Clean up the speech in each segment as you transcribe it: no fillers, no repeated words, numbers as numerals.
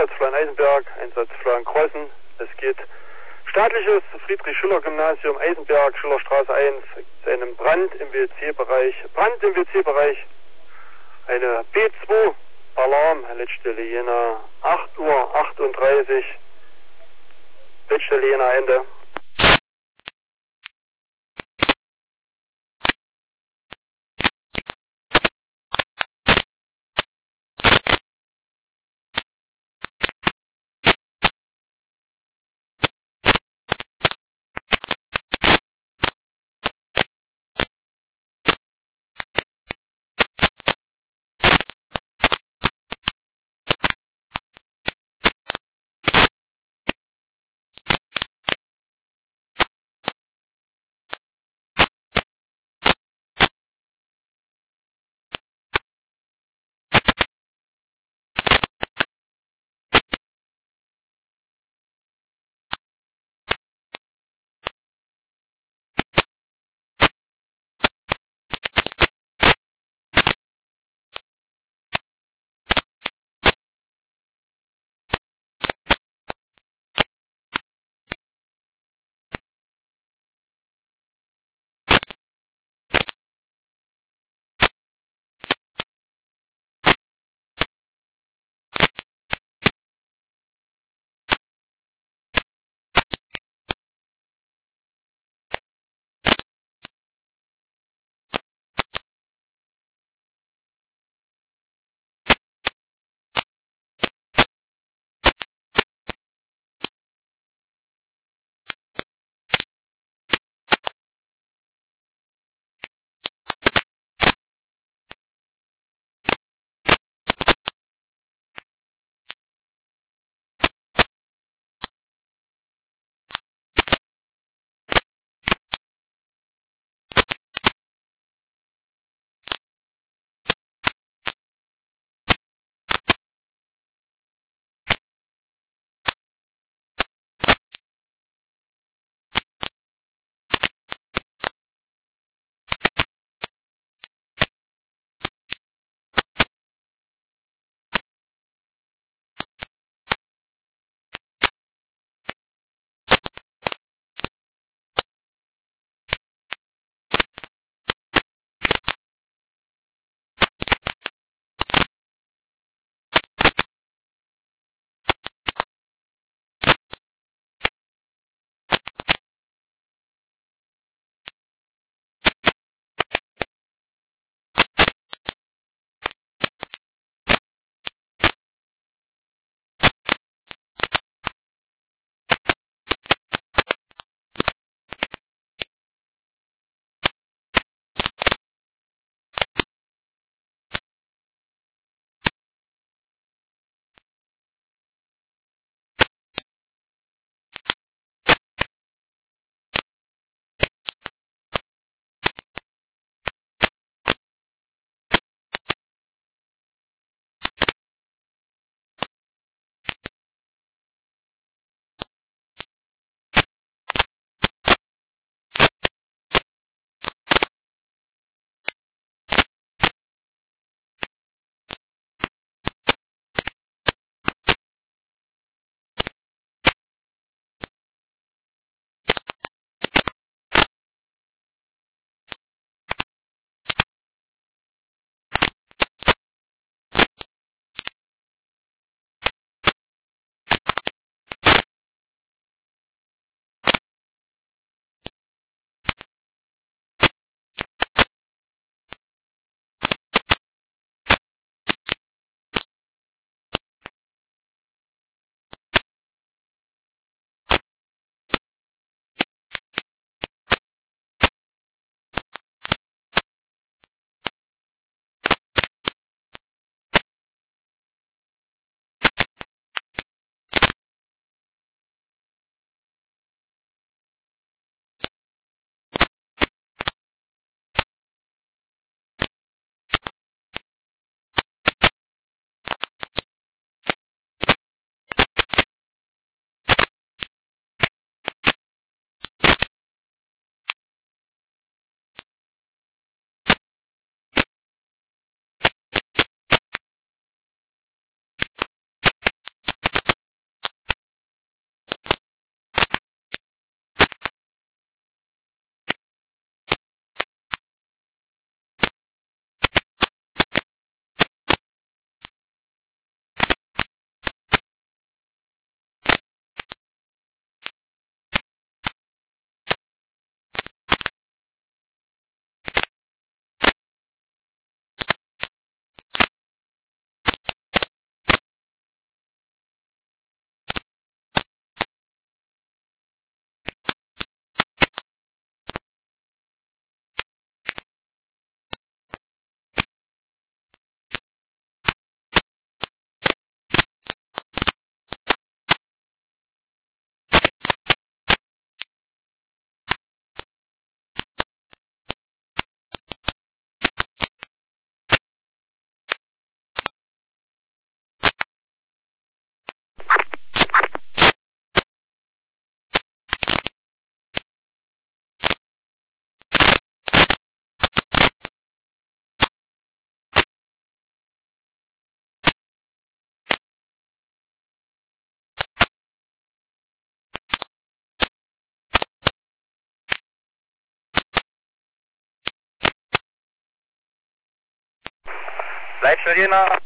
Einsatzplan Eisenberg, Einsatzplan Krossen. Es geht staatliches Friedrich-Schiller-Gymnasium Eisenberg, Schillerstraße 1, zu einem Brand im WC-Bereich. Eine B2 Alarm, Letztstelle Jena 8:38 Uhr, Letztstelle Jena Ende. Leitstelle Jena.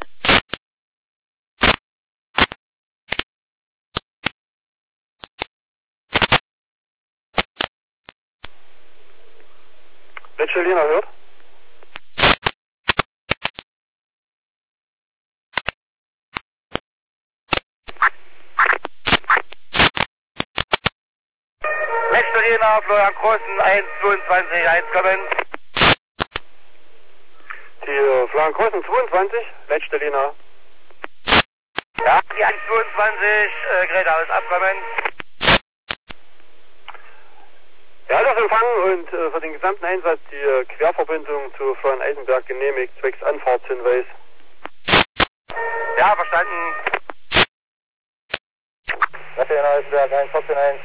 Leitstelle Jena hört. Leitstelle Jena, Florian Krossen, 122, 1 kommen. Die Florian Krossen 22, Leitstelle Jena. Ja, die 122, Gerätehaus abkommen. Ja, das Empfang und für den gesamten Einsatz die Querverbindung zu Florian Eisenberg genehmigt, zwecks Anfahrtshinweis. Ja, verstanden. Florian Eisenberg, 114.1.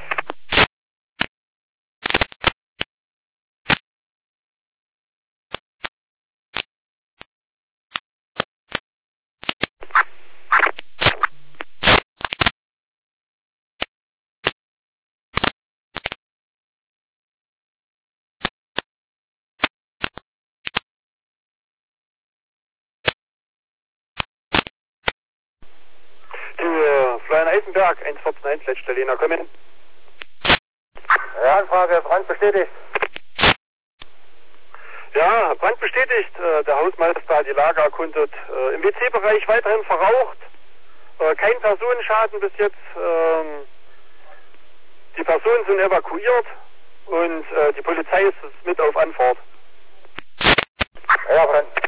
Die Florian Eisenberg 114.1, Leitstelle Jena, kommen. Ja, Anfrage, Brand bestätigt. Ja, Brand bestätigt. Der Hausmeister hat die Lage erkundet. Im WC-Bereich weiterhin verraucht. Kein Personenschaden bis jetzt. Die Personen sind evakuiert und die Polizei ist mit auf Anfahrt. Ja, Brand.